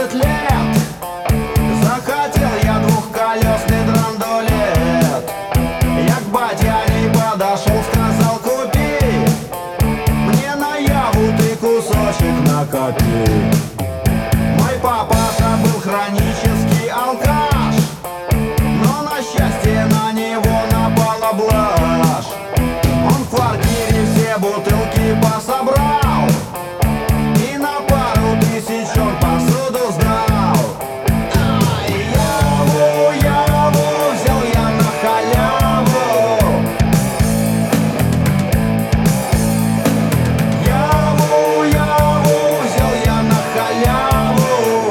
17 лет захотел я двухколесный драндулет. Я к батяне подошел, сказал: купи мне на яву ты кусочек накопи. Мой папаша был хронический алкаш, но на счастье на него напала блажь. Он в квартире все бутылки пособрал и на пару тысячон посуду сдал. Яву взял я на халяву. Яву взял я на халяву.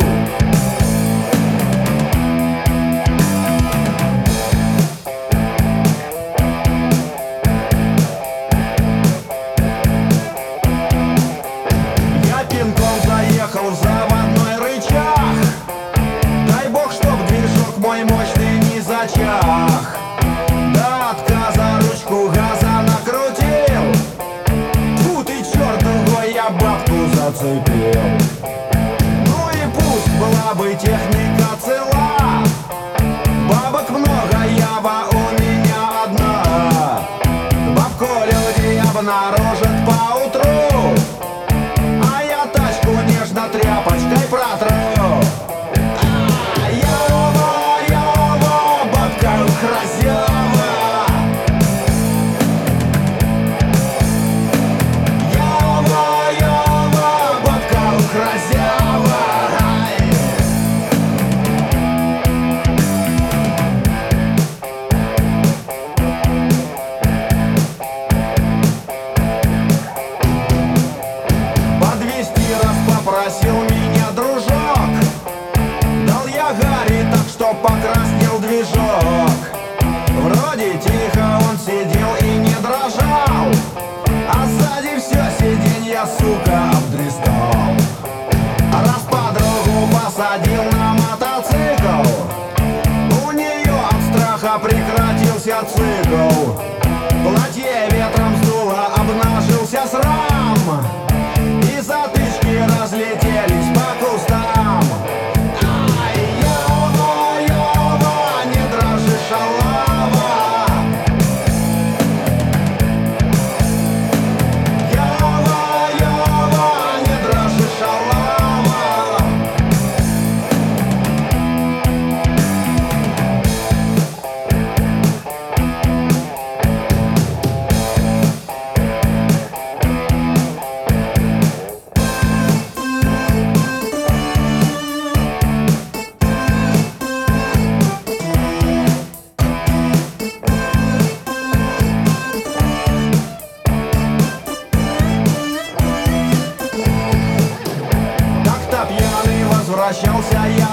Я пинком заехал в заводной рычаг. Дай бог, чтоб движок мой мощный не зачах. До отказа ручку газа накрутил. Фу ты, черт, другой я бабку зацепил. Ну и пусть была бы техника цела, бабок много, ява у меня одна. Бабку люди обнаружат поутру, а я тачку нежно тряпочкой протру. Ява, бабка хразява. Ява, бабка хразява. Подвезти раз попросил меня дружок, дал я Гарри так, что покраснел движок. Вроде тихо он сидел и не дрожал, а сзади все сиденье, сука, обдристал. Раз подругу посадил на мотоцикл, у нее от страха прекратился цикл. Платье ветром сдуло, обнажился срам, и затычки разлетелись по кустам. Ява, не дрожи, шалава. Ява, не дрожи, шалава. Как-то пьяный возвращался я